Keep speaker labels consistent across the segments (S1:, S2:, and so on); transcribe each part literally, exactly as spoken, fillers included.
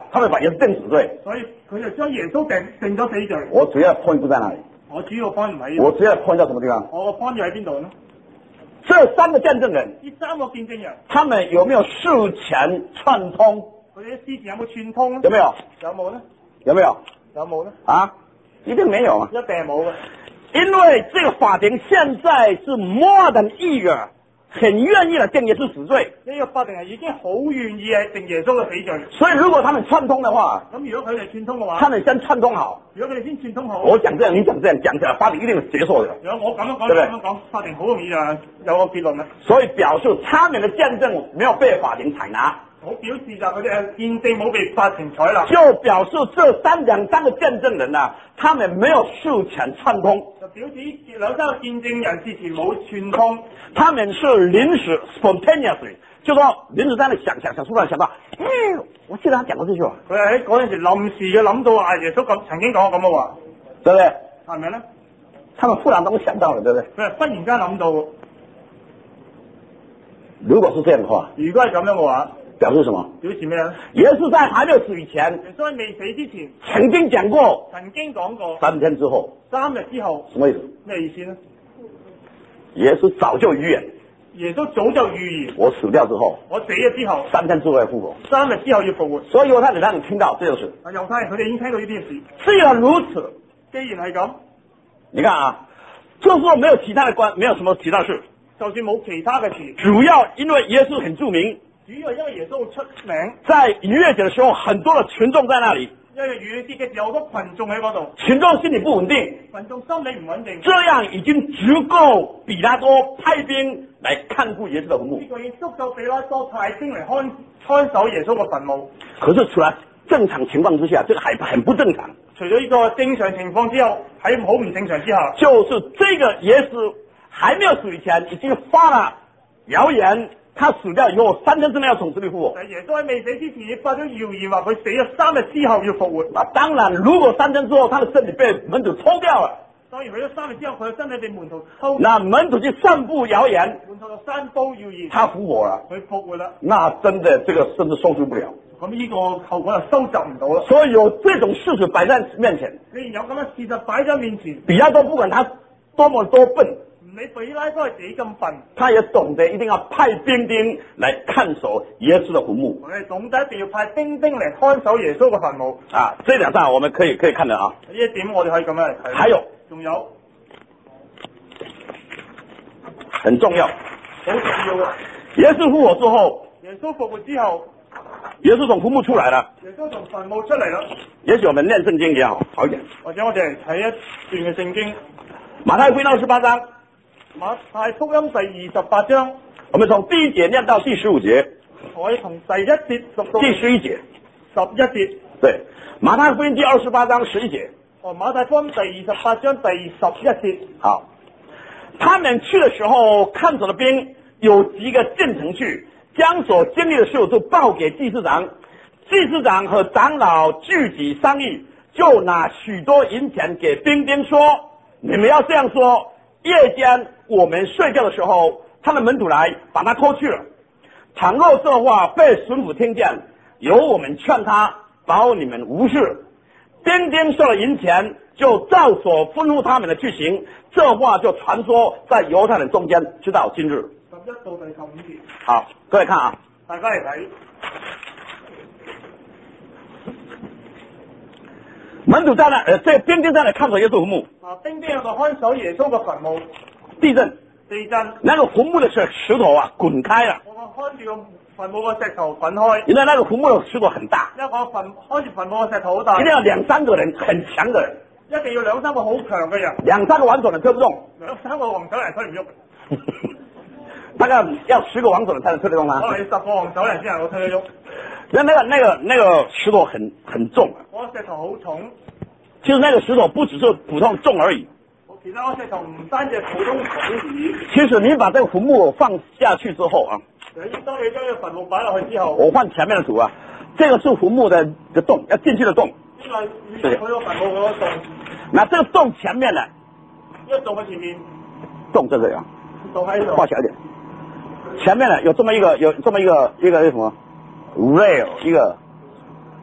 S1: 他们把耶稣定死罪。
S2: 所以佢就將耶穌定定咗死罪。
S1: 我主要 point 不在那裡。
S2: 我主要 point 唔喺。
S1: 我主要 point 到什麼地方？
S2: 我個 point 要喺邊度呢？
S1: 這三個見證人，
S2: 呢三個見證人，
S1: 他們有沒有事前串通？
S2: 佢哋事前有冇串通呢？
S1: 有沒有？
S2: 有冇呢？
S1: 有沒有？
S2: 有冇呢？
S1: 啊，一定沒有啊！
S2: 一定係冇嘅。
S1: 因為這個法庭現在是 more than eager，很願意嚟定耶穌死罪。
S2: 呢個法庭係已經好願意係定耶穌嘅死罪。
S1: 所以如果他們串通的話，
S2: 咁如果佢哋串通嘅話，
S1: 他們先串通好。
S2: 如果佢哋先串通好，
S1: 我講這樣，你講這樣，講起來法庭一定是結束的。
S2: 如果我咁樣講，你咁樣講，法庭好容易就有個結論啦。
S1: 所以表示他們的見證沒有被法庭採納。
S2: 我表示就佢哋嘅見證冇被法庭採納，
S1: 就表示這三兩三個見證人啊，他們沒有事前串通。
S2: 就表示兩三個見證人事前冇串通，
S1: 他們是臨時 spontaneously，就說臨時在那想想想出來想到，嗯，我記得他講過這句話。
S2: 佢係喺嗰陣時臨時嘅諗到啊，耶穌咁曾經講過咁嘅話，
S1: 對不對？
S2: 係咪咧？
S1: 他們忽然都想到了，對不對？
S2: 佢係忽然間諗到。
S1: 如果是這樣的話，
S2: 如果係咁樣嘅話，
S1: 表示什麼？
S2: 表示咩咧？
S1: 耶穌在還沒有死以前，
S2: 耶穌喺未死之前
S1: 曾經講過，
S2: 曾經講過，
S1: 三天之後，
S2: 三日之後，
S1: 什麼意思？
S2: 咩意思呢？
S1: 耶穌早就預言，
S2: 耶穌早就預言，
S1: 我死掉之後，
S2: 我死咗之後，
S1: 三天之後要復活，
S2: 三日之後要復活。
S1: 所以猶太人讓你聽到，這就是。
S2: 啊，猶太人佢哋已經聽到呢啲事。
S1: 既然如此，
S2: 既然係咁，
S1: 你看啊，就說沒有其他的關，沒有什麼其他事，
S2: 就算冇其他嘅事，
S1: 主要因為耶穌很著名。
S2: 主要因為耶穌好出名，
S1: 在逾越節的時候，很多的群眾在那裡。
S2: 因為逾越節嘅時候，好多群眾喺嗰度，
S1: 群眾心理不穩定，
S2: 群眾心理唔穩定，
S1: 這樣已經足夠比拉多派兵來看顧耶穌的墳墓。
S2: 呢個已經足夠比拉多派兵嚟看看守耶穌嘅墳墓。
S1: 可是除了正常情況之下，這個還很不正常。
S2: 除咗呢個正常情況之後，喺好唔正常之下，
S1: 就是這個耶穌還沒有死以前，已經發了謠言。他死掉以後，三天之內要從死裏復活。
S2: 耶穌喺未死之前，已經發咗謠言話佢死咗三日之後要復活。
S1: 啊，當然，如果三天之後他的身體被門徒抽掉了，
S2: 當然佢咗三日之後，佢嘅身體被門徒抽，
S1: 那門徒就散布謠言，
S2: 門徒就散布謠言，
S1: 他復活了，
S2: 佢復活啦。
S1: 那真的這個甚至收拾不了。
S2: 咁呢個後果就收集唔到啦。
S1: 所以有這種事實擺在面前，
S2: 既然有咁嘅事實擺喺面前，
S1: 比拉多不管他多麼多笨。
S2: 你比拉多係幾咁笨，
S1: 他也懂得一定要派兵丁來看守耶穌的墳墓。
S2: 我哋懂得一定要派兵丁嚟看守耶穌嘅墳墓。
S1: 啊，這兩站我們可以可以看到啊。
S2: 呢一點我哋可以咁樣嚟睇。
S1: 還有，
S2: 仲有，
S1: 很重要，
S2: 好重要嘅。
S1: 耶穌復活之後，
S2: 耶穌復活之後，
S1: 耶穌從墳墓出來了。
S2: 耶穌從墳墓出嚟啦。
S1: 也許我們念聖經也好好一點。
S2: 或者我哋嚟睇一段嘅聖經，
S1: 馬太福音二十八章。
S2: 馬太福音第二十八章，
S1: 我們從第一節念到第十五節。
S2: 我哋從第一節讀到
S1: 第十一節。
S2: 十一節。
S1: 對，馬太福音第二十八章十一節。
S2: 哦，馬太福音第二十八章第十一節。
S1: 好，他們去的時候，看守的兵有幾個進城去，將所經歷的事都報給祭司長。祭司長和長老聚集商議，就拿許多銀錢給兵丁說：你們要這樣說，夜間我們睡覺的時候，他的門徒來把他偷去了。倘若這話被巡撫聽見，由我們勸他，保你們無事。兵丁收了銀錢，就照所吩咐他們的去行。這話就傳說在猶太人中間，直到今日。
S2: 十一到第十五節。
S1: 好，各位看啊，
S2: 大家嚟睇。
S1: 門徒在那，呃，這兵丁在那看守耶穌墳墓。
S2: 啊，兵丁喺度看守耶穌嘅墳墓。
S1: 地震。
S2: 地震。
S1: 那個墳墓的石石頭啊，滾開了。
S2: 我看住個墳墓個石頭滾開。
S1: 因為那個墳墓的石頭很大。
S2: 因為我墳看住墳墓個石頭好大。
S1: 一定要兩三個人很強的人。
S2: 一定要兩三個好強嘅人。
S1: 兩三個王守人推不動。
S2: 兩三個王守人推唔喐。
S1: 大概要十個王守人才能推得動啊。
S2: 可能要十個王守人先能夠推得喐。
S1: 那那個那個那個石頭很很重啊。
S2: 嗰個石頭好重。
S1: 其實那個石頭不只是普通重而已。
S2: 其他嗰石頭唔單止普通重而已。
S1: 其實你把這個墳墓放下去之後啊，
S2: 當你將呢個墳墓擺落去之後，
S1: 我換前面的圖啊，這個是墳墓的的洞，要進去的洞。
S2: 呢個係佢個墳墓嗰個洞。
S1: 那這個洞前面呢？
S2: 呢個洞嘅前面。
S1: 洞在這裡啊。
S2: 洞喺度。
S1: 畫小一點。前面呢有這麼一個有這麼一個一個什麼 rail 一個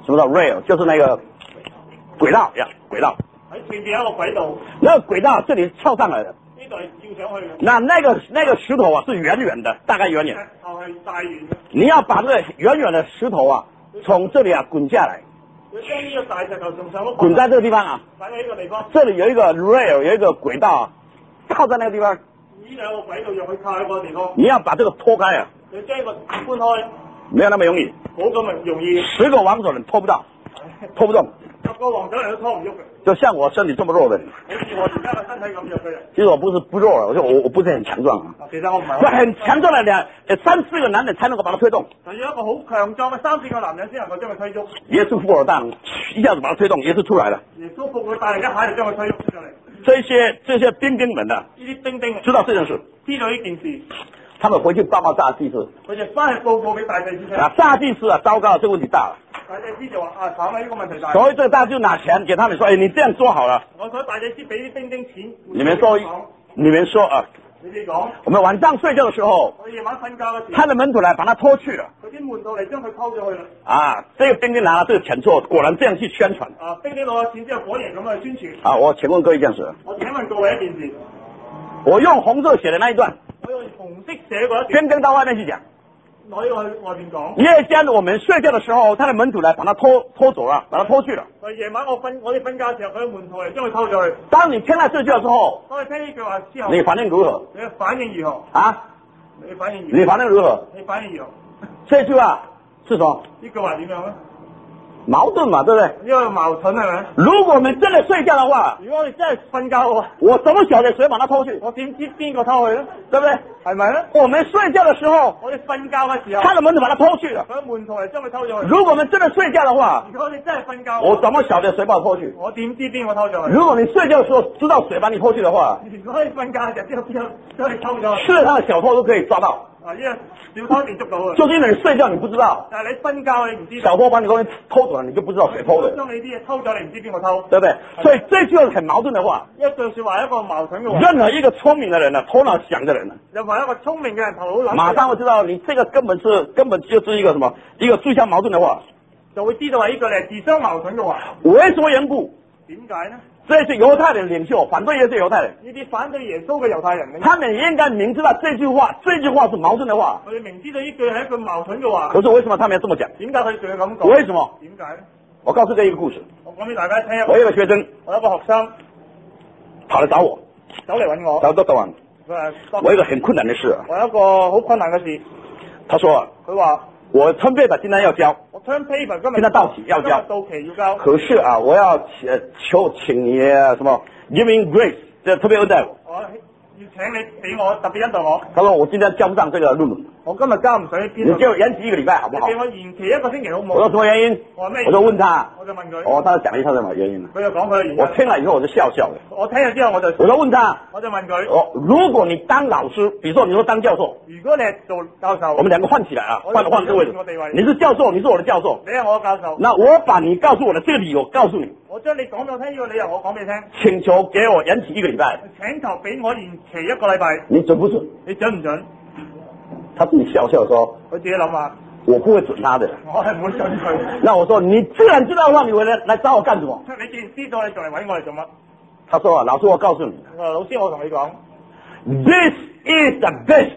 S1: 什么叫 rail？ 就是那个轨道呀，轨道。
S2: 喺前邊有一個軌道，
S1: 那个軌道这里跳上来的，
S2: 呢度係跳上去嘅，
S1: 那那个那个石頭啊是圆圆的，大概圆圆。
S2: 頭係大圓嘅。
S1: 你要把这个圆圆的石头啊，从这里啊滚下來，
S2: 佢將呢個大石頭從上碌
S1: 滚在这个地方啊。
S2: 擺喺呢個地方，
S1: 这里有一个 rail， 有一个轨道啊，靠在那个地方。
S2: 呢兩個軌道入去靠喺個地方，
S1: 你要把这个拖開啊，
S2: 你將呢個搬開，
S1: 没有那么容易，
S2: 冇咁容易。
S1: 十个王守仁拖不到，拖不動。
S2: 十個黃種人都拖唔喐嘅，
S1: 就像我身體這麼弱的人，
S2: 好似我而家個身體咁弱嘅人。
S1: 其實我不是不弱啊，我就我我不是很強壯啊。
S2: 其實我唔係
S1: 不很強壯的兩呃三四個男人才能夠把它推動。
S2: 就要一個好強壯嘅三四個男人先能夠將佢推喐。
S1: 耶穌復活大能一下子把它推動，耶穌出來了。
S2: 耶穌復活帶嚟一下就將佢推喐出咗嚟。
S1: 這些這些兵丁們呢，
S2: 呢啲兵丁
S1: 知道這件事，
S2: 知道呢件事，
S1: 他們回去報告大祭司，
S2: 佢就翻去報告俾大祭司聽。
S1: 啊，大祭司啊，糟糕，這個問題大了。
S2: 大祭司就話啊，慘啦，呢個問題大。
S1: 所以這個大祭司拿錢給他們說，哎，你這樣做好了。
S2: 我想大祭司俾啲兵丁錢。
S1: 你們說，你們說啊，
S2: 你哋講。
S1: 我們晚上睡覺的時候，
S2: 我夜晚瞓覺嘅時候，
S1: 他的門徒來把他拖去了。
S2: 佢啲門徒嚟將佢偷咗去啦。
S1: 啊，這個兵丁拿了這個錢之後，果然這樣去宣傳。
S2: 啊，兵丁攞咗錢之後，果然咁去宣傳。
S1: 啊，我請問各位一件事。
S2: 我請問各位一件事。
S1: 我用紅色寫的那一段。
S2: 我用紅色寫嗰一段。
S1: 兵丁到外面去講。
S2: 攞呢個去外面講。
S1: 夜間我們睡覺的時候，他的門徒來把他拖拖走了，把他拖去了。
S2: 夜晚我瞓我哋瞓覺嘅時候，佢嘅門徒嚟將佢偷咗去。
S1: 當你聽到這句話之後，
S2: 當你聽呢句話之後，
S1: 你反應如何？
S2: 你嘅反應如何？
S1: 啊？
S2: 你反應如何？
S1: 你反應如何？
S2: 你反應如何？
S1: 這句話是什麼？
S2: 呢句話點樣咧？
S1: 矛盾嘛，對不對？
S2: 呢個矛盾係咪？
S1: 如果我們真的睡覺的話，
S2: 如果我哋真係瞓覺嘅話，
S1: 我怎麼曉得誰把他拖去？
S2: 我點知邊個偷去咧？
S1: 對不對？
S2: 係咪咧？
S1: 我們睡覺的時候，
S2: 我哋瞓覺嘅時候，
S1: 他的門徒把他拖去了。
S2: 佢門徒嚟將佢偷咗去。
S1: 如果我們真的睡覺的話，
S2: 如果你真係瞓覺，
S1: 我怎麼曉得誰把我拖去？
S2: 我點知邊個偷咗去？
S1: 如果你睡覺的時候知道誰把你拖去的話，
S2: 如果你瞓覺嘅時候知道邊個將你偷咗去，
S1: 是他的小偷都可以抓到。
S2: 啊，呢個小偷一定捉到嘅。
S1: 就是因為你睡覺你不知道，
S2: 但係你瞓覺你唔知道，
S1: 小偷把你東西偷走了，你就不知道誰偷的，
S2: 將你啲嘢偷咗，你唔知邊個偷，
S1: 對不對？所以這句很矛盾的話，
S2: 一句說話一個矛盾嘅話。
S1: 任何一個聰明的人呢，頭腦想的人呢，
S2: 任何一個聰明嘅人頭腦諗，
S1: 馬上會知道你這個根本是根本就是一個什麼，一個自相矛盾的話，
S2: 就會知道係呢句係自相矛盾嘅話。
S1: 為什麼緣故？
S2: 點解呢？
S1: 這些猶太人領袖反對耶穌猶太人，
S2: 呢啲反對耶穌嘅猶太人，
S1: 他們應該明知道這句話，這句話是矛盾的話。
S2: 佢哋明知道呢句係一句矛盾嘅話。
S1: 可是為什麼他們要這麼講？
S2: 點解佢仲要咁講？
S1: 為什麼？
S2: 點解呢？
S1: 我告訴這一個故事。
S2: 我講俾大家聽一個。
S1: 我有個學生，
S2: 我有一個學生
S1: 跑來找我，
S2: 走嚟揾我。
S1: 找到等
S2: 誒，
S1: 我有一個很困難的事。
S2: 我有一個好困難嘅事。
S1: 他說：
S2: 佢話
S1: 我 term paper 今天要交。
S2: 我 term paper 今日
S1: 現在到期要交。
S2: 到期要交。
S1: 可是啊，我要求請你什麼 giving grace，這特別恩待我。
S2: 我要請你俾我特別恩待我。
S1: 他說我今天交不上這個論文。
S2: 我今日交唔上呢篇。
S1: 你叫我延期一個禮拜好不好？
S2: 你俾我延期一個星期好唔好？
S1: 我說什麼原因？
S2: 我話咩？
S1: 我就問他。
S2: 我就問佢。
S1: 哦，他就講了一下什麼原因。
S2: 佢就講佢嘅原因。
S1: 我聽了以後我就笑笑的。
S2: 我聽咗之後我就。
S1: 我就問他。
S2: 我就問佢。
S1: 哦，如果你當老師，比如說你說當教授。
S2: 如果你係做教授。
S1: 我們兩個換起來啊，換換個位置。你是教授，你是我的教授。
S2: 你係我嘅教授。
S1: 那我把你告訴我的這個理由告訴你。
S2: 我將你講俾我聽呢個理由，我講俾你聽。
S1: 請求給我延期一個禮拜。
S2: 請求俾我延期一個禮拜。
S1: 你準不準？
S2: 你準唔準？
S1: 他自己笑笑說：
S2: 佢自己諗下。
S1: 我不會準他的。
S2: 我係唔會準佢。
S1: 那我說：你既然知道的話，你回來來找我幹什麼？
S2: 你既然知道，你仲嚟揾我嚟做乜？
S1: 他說：老師，我告訴你。
S2: 我話老師，我同你講
S1: ，This is the best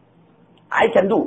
S1: I can do 。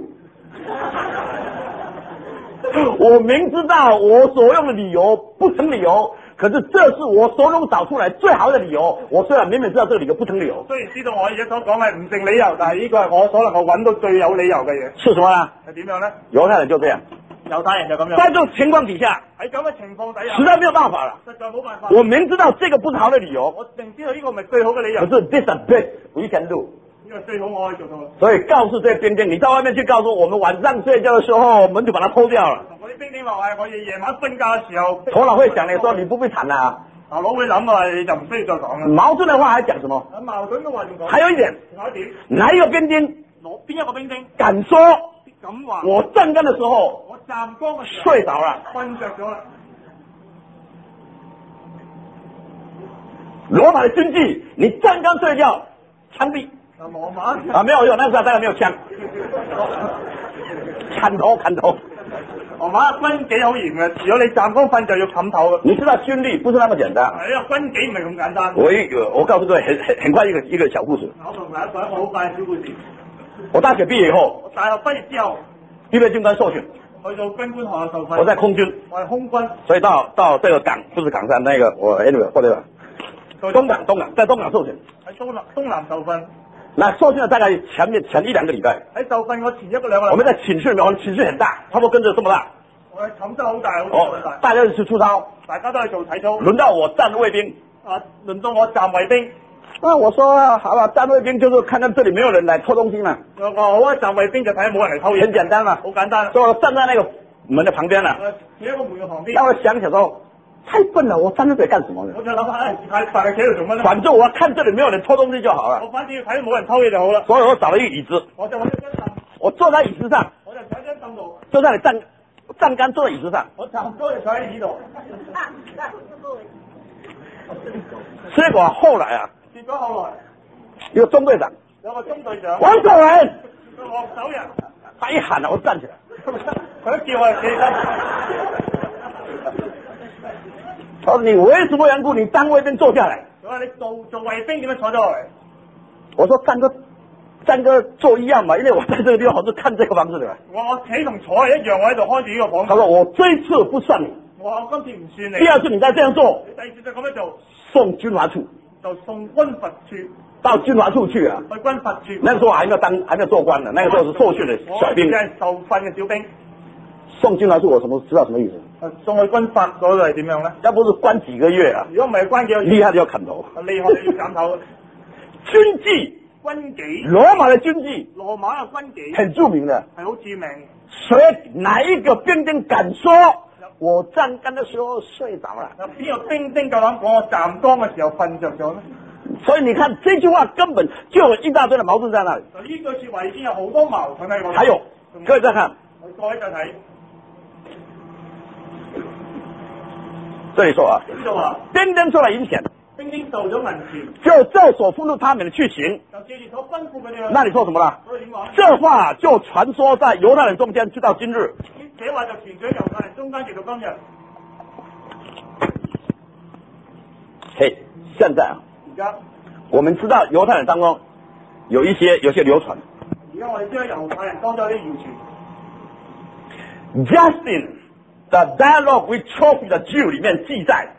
S1: 我明知道我所用的理由不成理由，可是這是我手中找出來最好的理由。我雖然明明知道這個理由不成理由，
S2: 雖然知道我而家所講嘅唔成理由，但係呢個係我所能夠揾到最有理由嘅嘢。
S1: 是什麼呢？
S2: 係點樣呢？
S1: 猶太人就這樣，
S2: 猶太人就咁樣。
S1: 在這種情況底下，
S2: 喺咁嘅情況底下，
S1: 實在沒有辦法了。
S2: 實在冇辦法。
S1: 我明知道這個不是好的理由，
S2: 我明知道呢個唔係最好嘅理由。
S1: 可是 this is the best we can do。
S2: 呢個最好我可以做到。
S1: 所以告訴這些兵丁，你到外面去告訴我們晚上睡覺的時候，門就把它偷掉了。
S2: 同嗰啲兵丁話：係我哋夜晚瞓覺嘅時候。
S1: 頭腦會想你說你不必談啦。
S2: 頭腦會諗啊，你就唔需要再講啦。
S1: 矛盾的話還講什麼？
S2: 矛盾嘅話仲講。
S1: 還有一點。
S2: 仲有一點。
S1: 哪一個兵丁？
S2: 攞邊一個兵丁？
S1: 敢說？
S2: 咁話。
S1: 我站崗的時候。
S2: 我站崗嘅時候。
S1: 睡着了。
S2: 瞓着咗啦。
S1: 羅馬的軍紀，你站崗睡覺，槍斃。
S2: 啊，羅馬
S1: 啊，沒有用，那時候當然沒有槍，砍頭砍頭。
S2: 羅馬軍紀好嚴嘅，如果你站崗瞓就要冚頭嘅。
S1: 你知道軍力不是那麼簡單。
S2: 係啊，軍紀唔係咁簡單。
S1: 我一個，我告訴各位，很很很快一個一個小故事。
S2: 我同大家講一個好快嘅小故事。
S1: 我大學畢業以後，
S2: 我大學畢業之後，
S1: 預備軍官受訓，
S2: 去到軍官學校受訓。
S1: 我在空軍，
S2: 我係空軍，
S1: 所以到到這個港，不是港山那個，我 anyway 或者東港東港，在東港受訓。
S2: 喺東南東南受訓。
S1: 那受訓了大概前面前一兩個禮拜。
S2: 喺受訓我前一個兩個禮拜。
S1: 我們在寢室裏面，我們寢室很大，差不多跟着這麼大。
S2: 我哋寢室好大，好大。
S1: 哦，大家去出操，
S2: 大家都係做體操。
S1: 輪到我站衛兵。
S2: 啊，輪到我站衛兵。
S1: 啊，我說好了，站衛兵就是看到這裡沒有人來偷東西嘛。
S2: 我我好啊，站衛兵就睇下冇人嚟偷嘢。
S1: 很簡單嘛，
S2: 好簡單。
S1: 所以我站在那個門的旁邊啦。
S2: 企喺個門嘅旁邊。
S1: 當我想起來說，太笨了，我站在這裡幹什麼呢？
S2: 我就諗下，唉，大家企喺度做乜咧？
S1: 反正我要看這裡沒有人偷東西就好了。
S2: 我反正要睇到冇人偷嘢就好啦。
S1: 所以我找了一個椅子，
S2: 我就揾咗張凳。我
S1: 坐在椅子上。
S2: 我就坐喺張凳度。
S1: 就在你站站杆坐在椅子上。
S2: 我站高就坐喺椅度。
S1: 結果後來啊，
S2: 結果後來
S1: 有個中隊長，
S2: 有個中隊長，
S1: 王守仁，
S2: 王守仁，
S1: 他一喊啊，我站起來，
S2: 佢一叫我就起身。
S1: 他說你為什麼緣故你當衛兵坐下來？
S2: 佢話你做做衛兵點樣坐咗落嚟？
S1: 我說站個站個坐一樣嘛，因為我在這個地方我是看這個房子的。
S2: 我我企同坐係一樣，我喺度開住呢個房。
S1: 他說我這一次不算你。
S2: 我話今次唔算你。
S1: 第二次你再這樣做，
S2: 第二次就咁樣做，
S1: 送軍閥處，
S2: 就送軍閥處，
S1: 到軍閥處去啊。
S2: 去軍閥處。
S1: 那個時候我還沒有當，還沒有做官呢，那個時候是受訓的小兵。
S2: 我係受訓嘅小兵。
S1: 送軍閥處我什麼知道什麼意思？
S2: 送去軍閥嗰度係點樣咧？
S1: 要不是關幾個月啊？
S2: 如果唔係關幾個月，
S1: 厲害就要砍頭。
S2: 厲害就要斬頭。
S1: 軍紀。
S2: 軍紀，
S1: 羅馬的軍紀，
S2: 羅馬嘅軍紀
S1: 很著名的，
S2: 係好著名。
S1: 所以哪一個兵丁敢說我站崗的時候睡着了？
S2: 有邊個兵丁夠膽講我站崗嘅時候瞓着咗呢？
S1: 所以你看這句話根本就有一大堆的矛盾在那裡。
S2: 呢句說話已經有好多矛盾喺度。
S1: 還有，各位再看，
S2: 各位再睇，
S1: 這裡說啊，
S2: 呢度話
S1: 兵丁出來銀錢。
S2: 兵丁受咗銀錢，
S1: 就照所吩咐他們的去行。
S2: 就照住所吩咐佢哋。
S1: 那你說什麼了？
S2: 所以點話？
S1: 這話就傳說在猶太人中間，直到今日。
S2: 這話就傳咗猶太人中間，直到今日。
S1: 嘿，現在啊，
S2: 而家
S1: 我們知道猶太人當中有一些有些流傳。
S2: 而家我哋知道猶太人當中有啲謠傳。
S1: Justin 的 Dialogue with Trophy 的 Jew 裡面記載。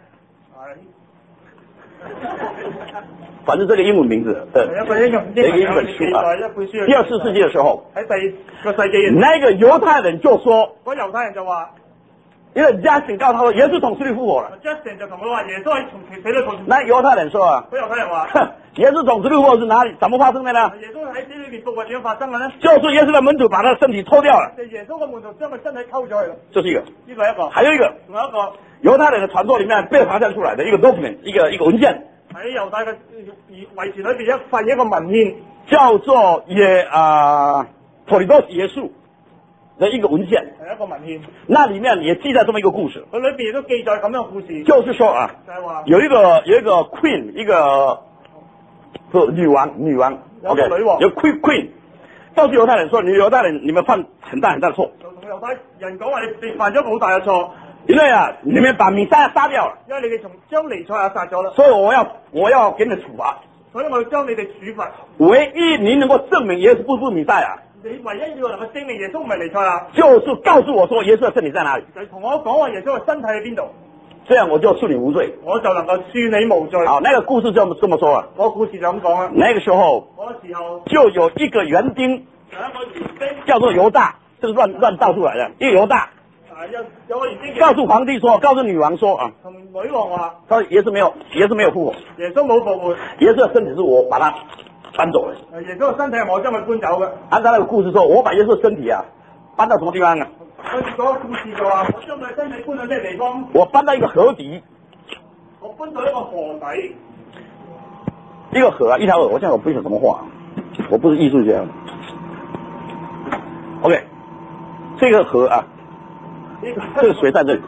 S1: 反正這個英文名字，對，一個英文一個英文書啊。第二次世紀的時候，
S2: 喺第個世紀，
S1: 那個猶太人就說，
S2: 嗰猶太人就話，
S1: 因為 Justin 告訴他說耶穌從死裡復活了。
S2: Justin 就同佢話耶穌係從死裡復活。
S1: 那猶太人說啊，
S2: 嗰猶太人話，
S1: 耶穌從死裡復活是哪裡？怎麼發生的呢？
S2: 耶穌喺死裡面復活點樣發生嘅呢？
S1: 就是耶穌的門徒把他的身體偷掉了。
S2: 就耶穌嘅門徒將佢身體偷咗去了。
S1: 這是一個，
S2: 呢個一個，
S1: 還有一個，
S2: 仲有一個
S1: 猶太人的傳說裡面被發現出來的一個 document，一個一個文件。
S2: 喺猶太嘅遺遺傳裏邊一份一個文獻，
S1: 叫做耶啊 Polygos 耶穌的一個文件，
S2: 係一個文獻。
S1: 那裡面也記載這麼一個故事，
S2: 佢裏邊亦都記載咁樣嘅故事，
S1: 就是說啊，
S2: 就係話
S1: 有一個有一個 queen，一個是女王女王
S2: 有個女王，
S1: ，OK，有 queen queen，告訴猶太人說，你猶太人你們犯很大很大的錯，
S2: 就同猶太人講話你哋犯咗好大嘅錯。
S1: 因為啊，你們把彌賽亞殺掉了，
S2: 因為你哋從將彌賽亞殺咗啦，
S1: 所以我要我要給你們處罰，
S2: 所以我要將你哋處罰。
S1: 唯一你能夠證明耶穌不是彌賽亞，
S2: 你唯一要能夠證明耶穌唔係彌賽亞，
S1: 就是告訴我說耶穌的身體在哪裡，
S2: 就同我講話耶穌嘅身體喺邊度，
S1: 這樣我就恕你無罪，
S2: 我就能夠恕你無罪。
S1: 好，那個故事就這麼說啊，
S2: 我故事就咁講啦。
S1: 那個時候
S2: 嗰時候
S1: 就有一個園丁，
S2: 有一個園丁
S1: 叫做猶大，這是亂亂造出來的，一個猶大。
S2: 有有個園丁
S1: 告訴皇帝說，告訴女王說啊，
S2: 同女王話，
S1: 他說耶穌沒有，耶穌沒有復活，
S2: 耶穌冇復活，
S1: 耶穌的身體是我把他搬走了。
S2: 耶穌嘅身體係我將佢搬走嘅。
S1: 按照那個故事說，我把耶穌的身體啊搬到什麼地方啊？
S2: 跟住嗰個故事就話，我將佢身體搬到咩地方？
S1: 我搬到一個河底，
S2: 我搬到一個河底，
S1: 一個河啊，一條河。我現在我不曉得怎麼畫，我不是藝術家。OK，這個河啊。這個水在這裡，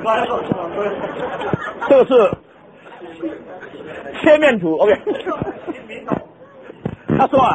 S1: 這個是切面圖 ，OK。他說啊，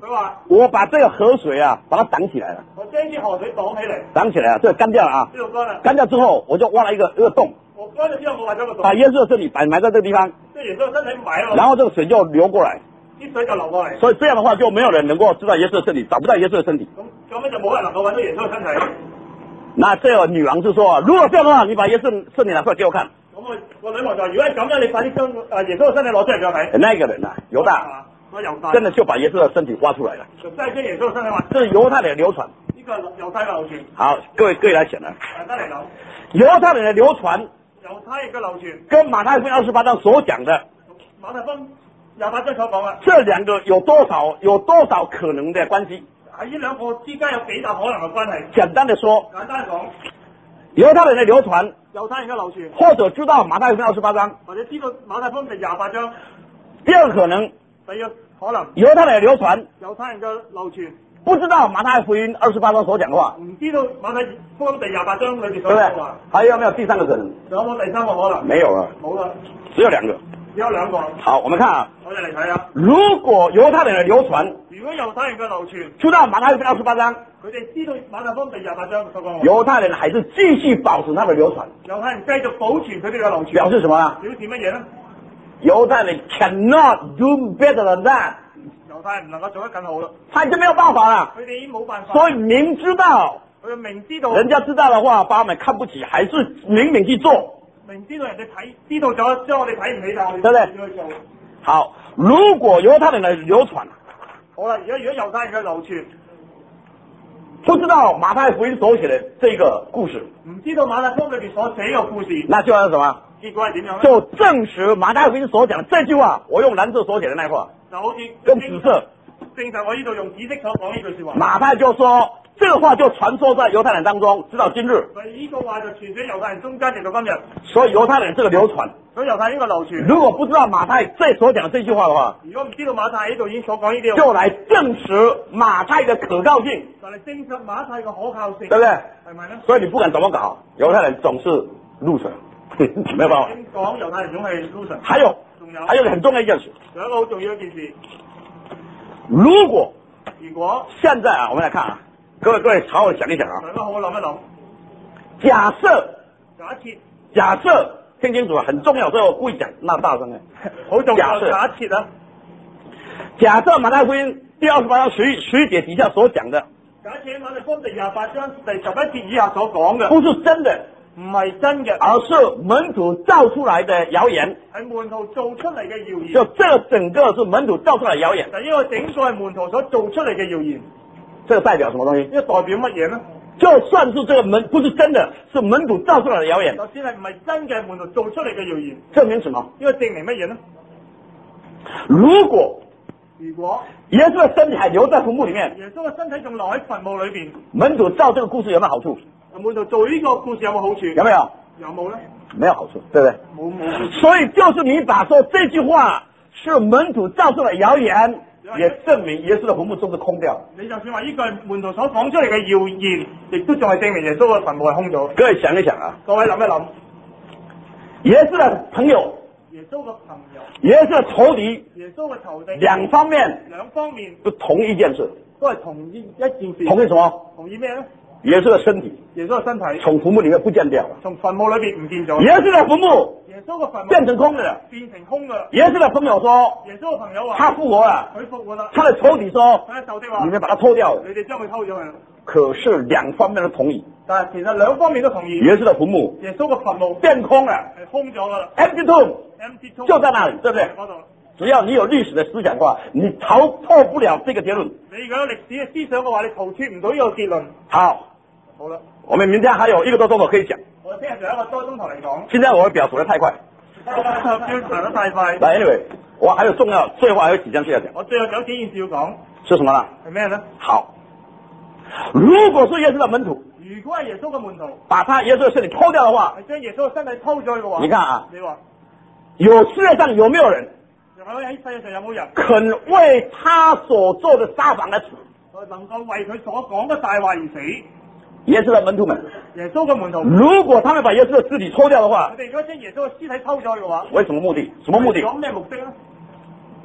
S2: 佢話
S1: 我把这个河水啊，把它挡起来了，
S2: 我將啲河水擋起嚟，
S1: 挡起来了，这个干掉了啊，
S2: 呢度乾啦。
S1: 干掉之後，我就挖了一个一个洞，
S2: 我乾咗之後，我挖咗個洞，
S1: 把耶穌的身體擺埋在這個地方，
S2: 即係耶穌嘅身體埋喺度，
S1: 然後這個水就流過來，
S2: 啲水就流過嚟。
S1: 所以這樣的話就沒有人能夠知道耶穌的身體，找不到耶穌的身體。
S2: 咁咁樣就冇人能夠揾到耶穌嘅身體。
S1: 那這個女王就說：如果這樣的話，你把耶穌身體拿出來給我看。
S2: 咁我個女王就話：如果係咁樣，你快啲將誒耶穌嘅身體攞出嚟俾我睇。
S1: 那個人啊，猶大，
S2: 我猶大
S1: 真的就把耶穌的身體挖出來了。
S2: 就真係將耶穌嘅身體挖。
S1: 這是猶太人的流傳。
S2: 呢個係猶太嘅流傳。
S1: 好，各位各位來講啦。
S2: 大家嚟諗。
S1: 猶太人的流傳，
S2: 猶太人嘅流傳，
S1: 跟馬太福音二十八章所講的
S2: 馬太福音廿八章所講啦，
S1: 這兩個有多少有多少可能的關係？
S2: 喺呢兩個之間有幾大可能嘅關係？
S1: 簡單的說，
S2: 簡單講，
S1: 猶太人的流傳，
S2: 猶太人嘅流傳，
S1: 或者知道馬太福音二十八章，
S2: 或者知道馬太福音第廿八章。
S1: 第二個可能，
S2: 第二個可能，
S1: 猶太人的流傳，
S2: 猶太人嘅流傳，
S1: 不知道馬太福音二十八章所講的話，
S2: 唔知道馬太福音第廿八章裏邊
S1: 對不對
S2: 所講嘅話。？
S1: 還有沒有第三個可能？
S2: 仲有冇第三個可能？
S1: 沒有了，
S2: 冇啦，
S1: 只有兩個。
S2: 只有兩個。
S1: 好，我們看啊，
S2: 我哋嚟睇下，
S1: 如果猶太人的流傳，
S2: 如果猶太人嘅流傳，
S1: 知道馬太福音二十八章，
S2: 佢哋知道馬太福音第廿八章所講嘅話，
S1: 猶太人還是繼續保持他的流傳，
S2: 猶太人繼續保存佢哋嘅流傳，
S1: 表示什麼啊？
S2: 表示乜嘢呢？
S1: 猶太人 cannot do better than that，
S2: 猶太人唔能夠做得更好啦，
S1: 他已經沒有辦法了。
S2: 佢哋已經冇辦法。
S1: 所以明知道，
S2: 佢哋明知道，
S1: 人家知道的話，把我們看不起，還是明明去做。
S2: 明知道人哋睇，知道咗，將我哋睇唔起，但係我哋
S1: 對不對
S2: 要去做。
S1: 好，如果猶太人的流傳，
S2: 好啦，而家如果猶太人嘅流傳，
S1: 不知道馬太福音所寫的這個故事，
S2: 唔知道馬太福音裏邊所寫嘅故事，
S1: 那就係什麼？
S2: 結果係點樣咧？
S1: 就證實馬太福音所講的這句話，我用藍色所寫的那句話，
S2: 就好似
S1: 用紫色，
S2: 正常我呢度用紫色所講呢句說話。
S1: 馬太就說，這個話就傳說在猶太人當中，直到今日。
S2: 所以呢個話就傳喺猶太人中間，直到今日。
S1: 所以猶太人這個流傳，
S2: 所以猶太呢個流傳，
S1: 如果不知道馬太這所講的這句話的話，
S2: 如果唔知道馬太喺度已經所講呢啲，
S1: 就來證實馬太的可靠性，
S2: 就嚟證實馬太嘅可靠性，
S1: 對不對？
S2: 係咪咧？
S1: 所以你不管怎麼搞，猶太人總是 loser，沒有辦法。
S2: 先講猶太人總係 loser。
S1: 還有，
S2: 仲有，
S1: 還有一個很重要一件事，
S2: 仲有一個好重要一件事，
S1: 如果
S2: 如果
S1: 現在啊，我們來看啊，各位各位好好想一想啊，
S2: 大家好好諗一諗，
S1: 假設
S2: 假設
S1: 假設聽清楚啊，很重要，所以我故意講那大聲嘅，
S2: 好重要，
S1: 假設
S2: 假設啊，
S1: 假設馬太福音第二十八章十一十一節底下所講的，
S2: 假設馬太福音第廿八章第十一節以下所講嘅，
S1: 不是真的，
S2: 唔係真嘅，
S1: 而是門徒造出來的謠言，
S2: 係門徒做出嚟嘅謠言。
S1: 就這個整個是門徒造出來的謠言，
S2: 就呢個整個係門徒所做出嚟嘅謠言，
S1: 這個代表什麼東西？
S2: 呢個代表乜嘢呢？
S1: 就算是這個門不是真的，是門徒造出來的謠言，
S2: 就算係唔係真嘅，門徒做出嚟嘅謠言，
S1: 證明什麼？
S2: 呢個證明乜嘢呢？
S1: 如果
S2: 如果
S1: 耶穌的身體還留在墳墓裡面，
S2: 耶穌嘅身體仲留喺墳墓裏邊，
S1: 門徒造這個故事有沒有好處？
S2: 門徒做呢個故事有冇好處？
S1: 有沒有？
S2: 有冇呢？
S1: 沒有好處，對不對？
S2: 冇冇。
S1: 所以就是你把說這句話是門徒造出來的謠言，也證明耶穌的墳墓就是空掉。
S2: 你就算話呢個係門徒所講出嚟嘅謠言，亦都仲係證明耶穌嘅墳墓係空咗。
S1: 各位想一想啊，
S2: 各位諗一諗，
S1: 耶穌的朋友、
S2: 耶穌嘅朋友、
S1: 耶穌的仇敵，
S2: 耶穌嘅仇敵，
S1: 兩方面
S2: 兩方面
S1: 都同一件事，
S2: 都係同一一件事。
S1: 同意什麼？
S2: 同意咩呢？
S1: 耶穌的身體
S2: 耶穌嘅身體
S1: 從墳墓裡面不見掉了，
S2: 從墳墓裏邊唔見咗。
S1: 耶穌的墳墓
S2: 耶穌嘅墳墓
S1: 變成空的。
S2: 變成空噶。
S1: 耶穌的朋友說，
S2: 耶穌嘅朋友話：
S1: 他復活了。
S2: 佢復活啦。
S1: 他的仇敵說，
S2: 佢嘅仇敵話：
S1: 你們把它偷掉了。
S2: 你哋將佢偷咗去。
S1: 可是兩方面都同意，
S2: 但係其實兩方面都同意。
S1: 耶穌的墳墓
S2: 耶穌嘅墳墓
S1: 變空了，
S2: 係空咗噶啦
S1: empty tomb
S2: ，empty tomb
S1: 就在那裡，對不對？
S2: 嗰度。
S1: 只要你有歷史的思想的話，你逃脫不了這個結論。
S2: 你如果有歷史嘅思想嘅話，你逃脫唔到呢個結論。
S1: 好，
S2: 好啦，
S1: 我們明天還有一個多鐘頭可以講。
S2: 我哋聽日仲有一個多鐘頭嚟講。
S1: 今天我會表述得太快。
S2: 標談得太快。
S1: 但 anyway，我還有重要，最後還有幾件事要講。
S2: 我最後有幾件事要講。
S1: 是什麼呢？
S2: 係咩呢？
S1: 好，如果是耶穌的門徒，
S2: 如果係耶穌嘅門徒，
S1: 把他耶穌的身體偷掉的話，
S2: 係將耶穌嘅身體偷咗嘅話，
S1: 你看啊，
S2: 你話
S1: 有世界上有沒有人
S2: 仲有喺世界上有冇人
S1: 肯為他所做的撒謊而死？
S2: 能夠為佢所講嘅大話而死？
S1: 耶穌的門徒們，
S2: 耶穌嘅門徒，
S1: 如果他們把耶穌的屍體抽掉的話，
S2: 佢哋如果將耶穌嘅屍體偷咗嘅話，
S1: 為什麼目的？什麼目的？
S2: 講咩目的呢？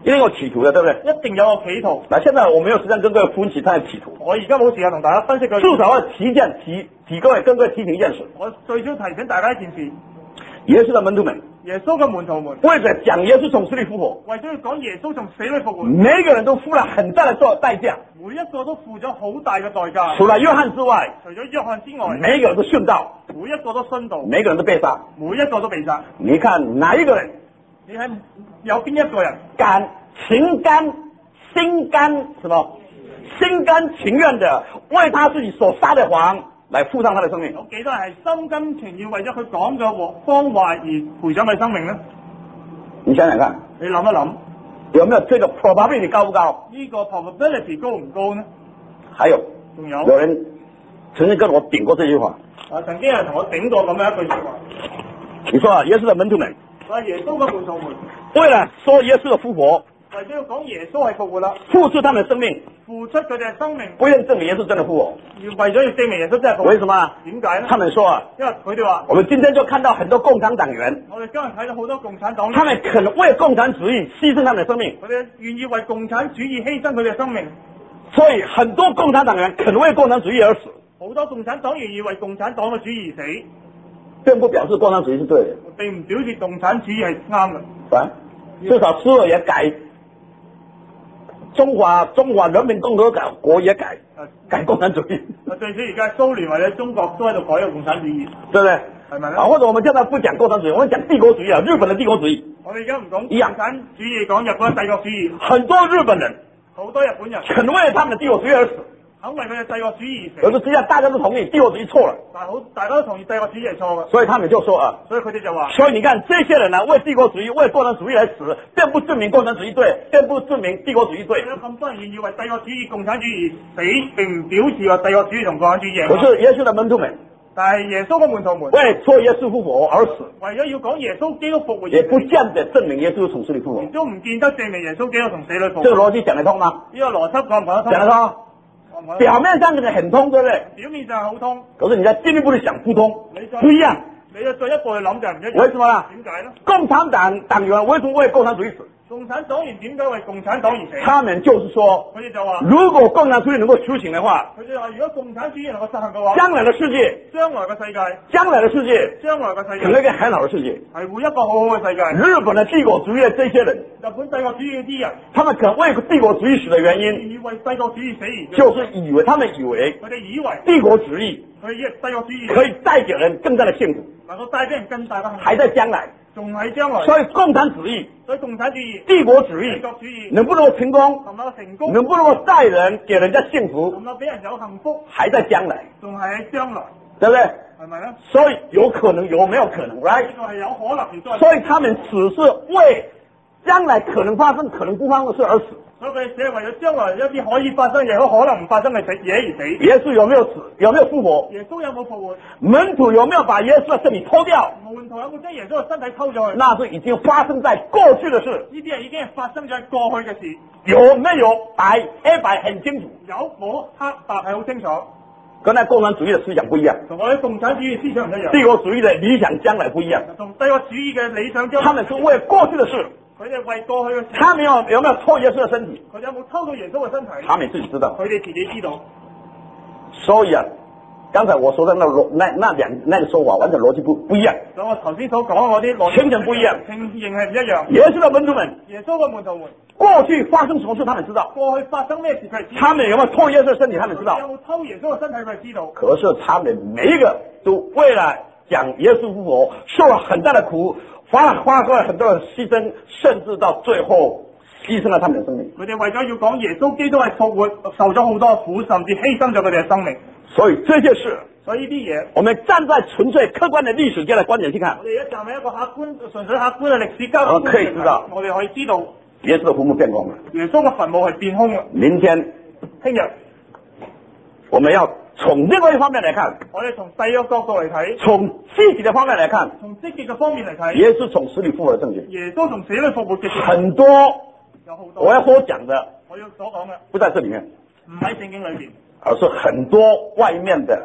S1: 一定有企圖的，對不對？
S2: 一定有個企圖。
S1: 嗱，現在我沒有時間跟各位分析他的企圖，
S2: 我而家冇時間同大家分析佢。
S1: 至少要提件提提各位跟各位提醒一件事。
S2: 我最少提醒大家一件事：
S1: 耶穌的門徒們，
S2: 耶穌嘅門徒們，
S1: 為咗講耶穌從死裏復活，
S2: 為咗要講耶穌從死裏復活，
S1: 每個人都付了很大的做代價，
S2: 每一個都付咗好大嘅代價。
S1: 除了約翰之外，
S2: 除咗約翰之外，
S1: 每個人都殉道，
S2: 每一個都殉道，
S1: 每個人都被殺，
S2: 每一個都被殺。
S1: 你看哪一個人？
S2: 你睇有邊一個人
S1: 甘情甘心甘什麼心甘情願的為他自己所殺的王來付上他的生命？
S2: 有幾多人係心甘情願為咗佢講嘅謊話而賠上佢生命呢？
S1: 你想想看，
S2: 你諗一諗，
S1: 有沒有這個 probability 高不高？
S2: 呢個 probability 高唔高呢？
S1: 還有，
S2: 仲有
S1: 有人曾經跟我頂過這句話。
S2: 啊，曾經有人同我頂過咁樣一句說話。
S1: 你說啊，耶穌的門徒們，
S2: 話耶穌嘅門徒們，
S1: 為了說耶穌的復活，
S2: 為咗要講耶穌係復活啦，
S1: 付出他們的生命，
S2: 付出佢哋嘅生命，
S1: 不願證明耶穌真的復活。
S2: 要為咗要證明耶穌真係復活。
S1: 為什麼？
S2: 點解呢？
S1: 他們說啊，
S2: 因為佢哋話，
S1: 我們今天就看到很多共產黨員，
S2: 我哋今日睇到好多共產黨員，
S1: 他們肯為共產主義犧牲他們的生命，
S2: 佢哋願意為共產主義犧牲佢哋嘅生命，
S1: 所以很多共產黨員肯為共產主義而死。
S2: 好多共產黨員願意為共產黨嘅主義而死，
S1: 並不表示共產主義是對的，
S2: 並唔表示共產主義係啱嘅。
S1: 啊，至少蘇俄也改，中華中華人民共和國也改，改共產主義。
S2: 最少而家蘇聯或者中國都喺度改個共產主義，
S1: 對不對？
S2: 係咪咧？
S1: 啊，或者我們現在不講共產主義，我們講帝國主義啊，日本的帝國主義。
S2: 我哋而家唔講共
S1: 一樣
S2: 產主義，講日本嘅帝國主義。
S1: 很多日本人
S2: 好多日本人
S1: 肯為他們的帝國主義而死，
S2: 肯為佢嘅帝國主義而死。
S1: 可是實際上大家都同意帝國主義錯了，
S2: 但係好，大家都同意帝國主義係錯嘅，
S1: 所以他們就說啊，
S2: 所以佢哋就話，
S1: 所以你看這些人呢、啊，為帝國主義、為共產主義而死，並不證明共產主義對，並不證明帝國主義對。
S2: 有咁多人願意為帝國主義、共產主義而死，並唔表示話帝國主義同共產主義贏。
S1: 可是耶穌的門徒們，
S2: 但係耶穌嘅門徒們
S1: 為說耶穌復活而死，
S2: 為咗要講耶穌基督復活，
S1: 也不見得證明耶穌從死裏復活
S2: 亦。都唔見得證明耶穌基督從死裏復活。
S1: 這個邏輯講得通嗎？
S2: 呢個邏輯講唔講得通？
S1: 講得通。
S2: 講唔講得通？
S1: 表面上可能很通，對不對？
S2: 表面上好通，
S1: 可是你再進一步的想不通，
S2: 你再
S1: 不一樣。
S2: 你要進一步去諗就唔一樣。
S1: 為什麼呢？
S2: 點解呢？
S1: 共產黨黨員為什麼為共產主義死？
S2: 共產黨員點解為共產黨而死？
S1: 他們就是說，
S2: 佢哋就話，
S1: 如果共產主義能夠實行的話，
S2: 佢哋話如果共產主義能夠實行嘅話，
S1: 將來的世界，
S2: 將來嘅世界，
S1: 將來的世界，
S2: 將來嘅世界
S1: 成為一個很好的世界。
S2: 係會一個好好嘅世界。
S1: 日本的帝國主義的這些人，
S2: 日本帝國主義啲人，
S1: 他們肯為帝國主義死的原
S2: 願
S1: 因，
S2: 意為帝國主義死而
S1: 就是以為他們以為
S2: 佢哋以為
S1: 帝國主義
S2: 佢以為帝國主義
S1: 可以帶給人更大的幸福，
S2: 能夠帶俾人更大嘅幸福，
S1: 還在將來。
S2: 仲喺將來。
S1: 所以共產主義、
S2: 所以共產主義、
S1: 帝國主
S2: 帝
S1: 義
S2: 國主義
S1: 能不能夠成功，
S2: 能夠成功，
S1: 能不能夠帶人給人家幸福，
S2: 能夠俾人有幸福，
S1: 還在將來，
S2: 仲係喺將來，
S1: 對不對？
S2: 係咪咧？
S1: 所以有可能有沒有可能，right？
S2: 呢個係有可能，亦都係。
S1: 所以他們只是為將來可能發生、可能不發生的事而死。
S2: 所以佢哋只係為咗將來一啲可以發生亦都可能唔發生嘅嘢而死。
S1: 耶穌有沒有死？有沒有復活？
S2: 耶穌有冇復活？
S1: 門徒有沒有把耶穌的身體偷掉？
S2: 門徒有冇將耶穌嘅身體偷咗去？
S1: 那是已經發生在過去的事。
S2: 呢啲係已經係發生咗喺過去嘅事。
S1: 有沒有白黑白很清楚？
S2: 有冇黑白係好清楚？
S1: 跟那共產主義的思想不一樣。
S2: 同我哋共產主義思想唔一樣。
S1: 帝國主義的理想將來不一樣。
S2: 同帝國主義嘅理想將來。
S1: 他們是為過去的事。
S2: 佢哋為過去嘅事。
S1: 他們有有沒有偷耶穌的身體？
S2: 佢哋有冇偷到耶穌嘅身體？
S1: 他們自己知道。
S2: 佢哋自己知道。
S1: 所以啊，剛才我說的那邏那那兩那個說法完全邏輯不不一樣。
S2: 所以我頭先所講嗰啲邏輯
S1: 情形不一樣，
S2: 情形係唔一樣。
S1: 耶穌的門徒們，
S2: 耶穌嘅門徒們，
S1: 過去發生什麼事，他們知道。
S2: 過去發生咩事佢係知道。
S1: 他們有沒有偷耶穌的身體，他們知道。
S2: 有冇偷耶穌嘅身體佢係知道。
S1: 可是他們每一個都為了講耶穌復活，受了很大的苦，花了花了很多的犧牲，甚至到最後犧牲了他們的生命。
S2: 佢哋為咗要講耶穌基督係復活，受咗好多苦，甚至犧牲咗佢哋嘅生命。
S1: 所以這些事，
S2: 所以呢啲嘢，
S1: 我們站在純粹客觀的歷史界的觀點去看，
S2: 我哋而家站喺一個客觀、純粹客觀嘅歷史交流，
S1: 我可以知道，
S2: 我哋可以知道
S1: 耶穌的墳墓變空了，
S2: 耶穌嘅墳墓係變空嘅。
S1: 明天，
S2: 聽日，
S1: 我們要從另外一方面來看，
S2: 我哋從第二個角度嚟睇，
S1: 從積極的方面來看，
S2: 從積極嘅方面嚟睇，
S1: 耶穌從死裏復活的證據，
S2: 耶穌從死裏復活嘅
S1: 很多，
S2: 有好多。
S1: 我要所講的，
S2: 我要所講嘅
S1: 不在這裏面，
S2: 唔喺聖經裏邊，
S1: 而是很多外面的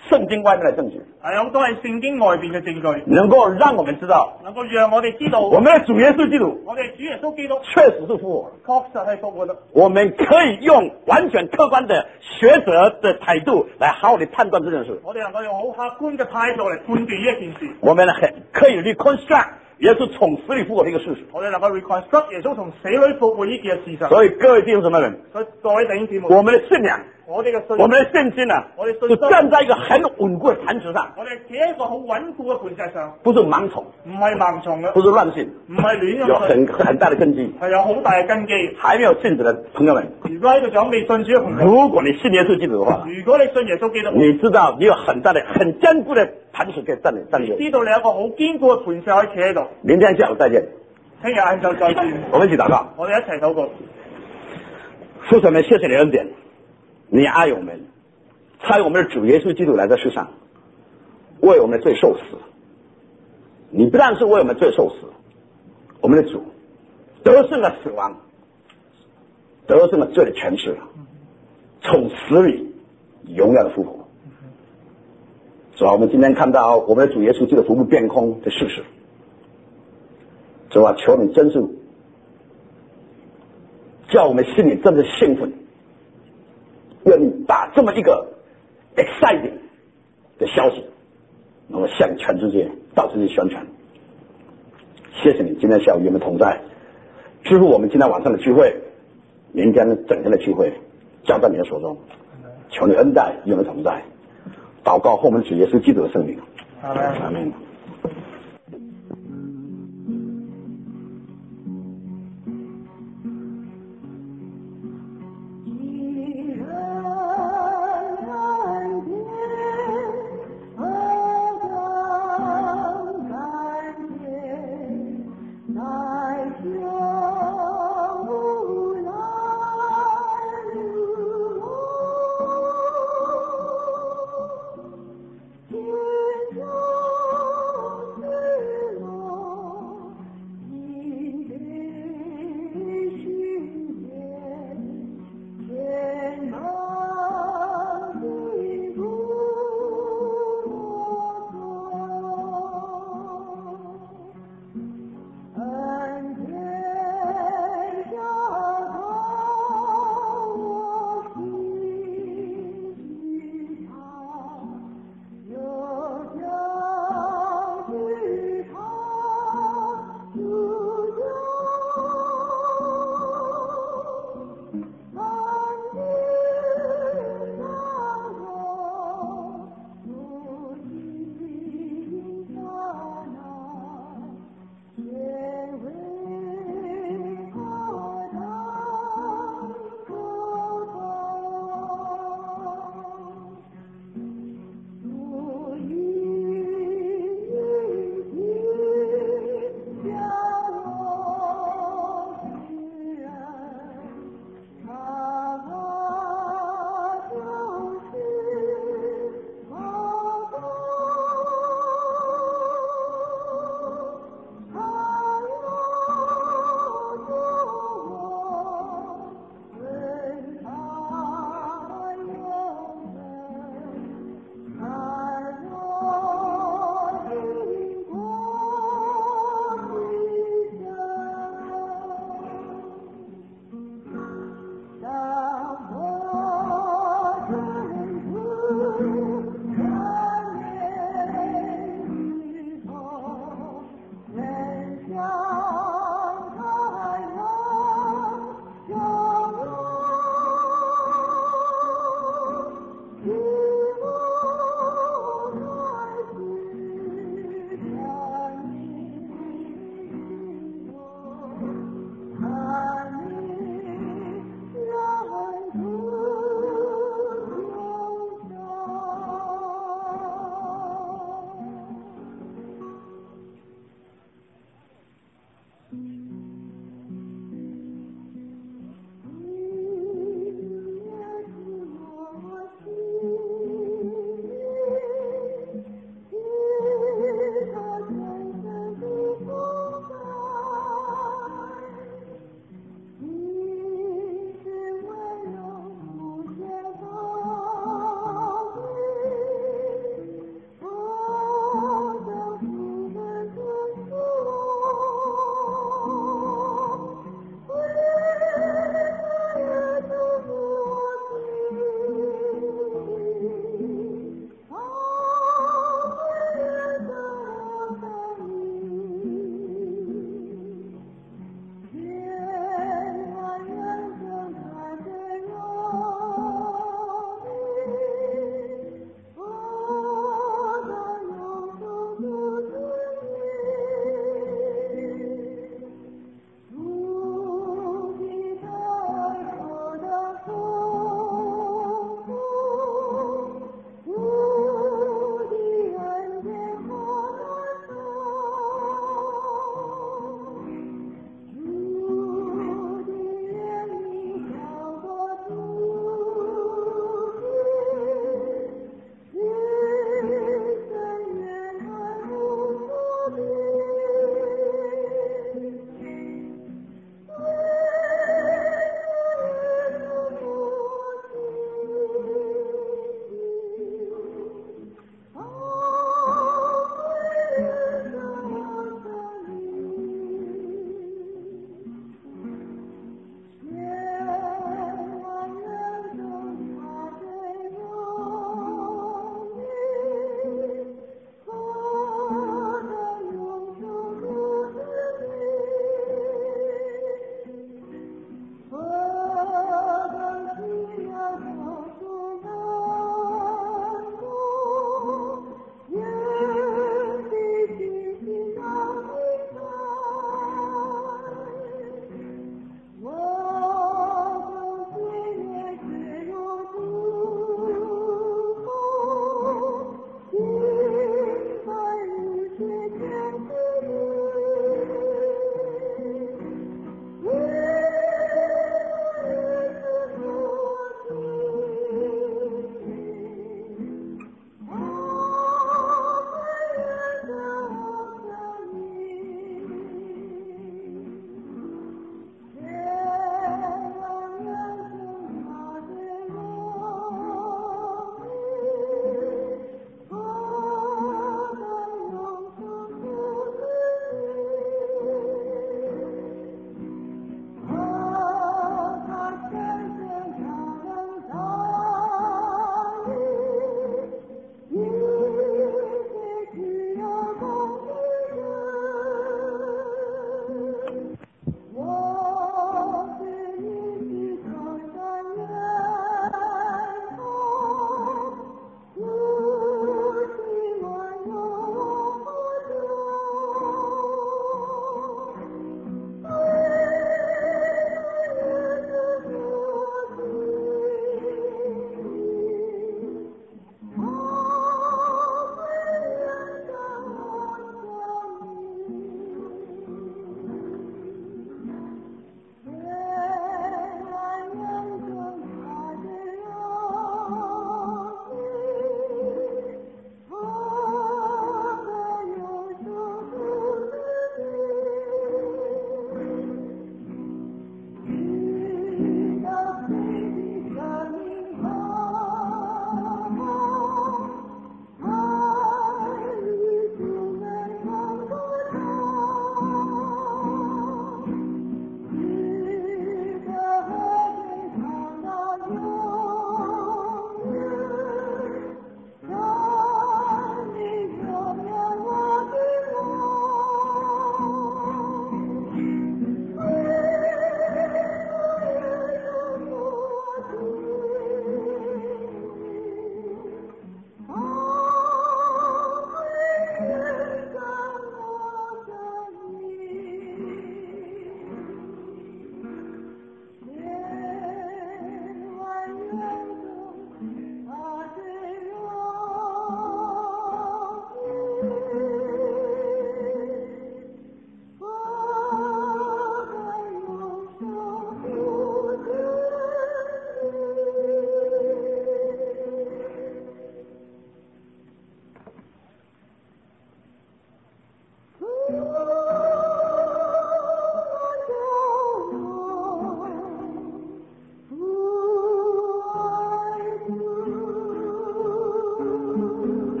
S1: 圣经外面的证據，
S2: 係有好多係聖經外邊嘅證據，
S1: 能夠讓我們知道，
S2: 能夠讓我哋知道，
S1: 我們的主耶穌基督
S2: 我哋主耶穌基督
S1: 確實是復活。
S2: 確實係復活啦。
S1: 我們可以用完全客觀的學者的態度來好好地判斷這件事。
S2: 我哋能夠用好客觀嘅態度嚟判斷呢一件事。
S1: 我們很可以 reconstruct 耶穌從死裏復活的一個事實。
S2: 我哋能夠 reconstruct 耶穌從死裏復活呢件事實。
S1: 所以各位弟兄姊妹們，
S2: 所以各位弟兄姊妹，
S1: 我們的信仰，
S2: 我哋嘅信，
S1: 我們的信心啊，
S2: 我哋信
S1: 就站在一個很穩固的磐石上，
S2: 我哋企喺一個好穩固嘅磐石上，
S1: 不是盲從，
S2: 唔係盲從嘅，
S1: 不是亂信，
S2: 唔係亂
S1: 有
S2: 咁信，
S1: 很很大的根基。
S2: 係有好大嘅根基。
S1: 還沒有信主的朋友們，
S2: 如果喺度講未信主嘅朋友，
S1: 如果你信耶穌基督的話，
S2: 如果你信耶穌基督，
S1: 你知道你有很大的、很堅固的磐石可以站立站立。
S2: 知道你有一個好堅固嘅磐石可以企喺度。
S1: 明天下午再見，
S2: 聽日晏晝再見。
S1: 我們一起禱告。
S2: 我哋一齊禱告。
S1: 父神們，謝謝你恩典，你愛我們，差我們的主耶穌基督來到世上，為我們的罪受死。你不但是為我們罪受死，我們的主得勝了死亡，得勝了罪的權勢，從死裏榮耀的復活。主啊，我們今天看到我們的主耶穌基督服務變空的事實，主啊，求你真是叫我們心裡真的興奮，願你把這麼一個 exciting 的消息能夠向全世界到處去宣傳。謝謝你今天下午與我們同在，支付我們今天晚上的聚會，明天整天的聚會交在你的手中，求你恩待與我們同在，禱告奉我們主耶穌基督的聖名，
S2: 阿門。
S1: 阿門。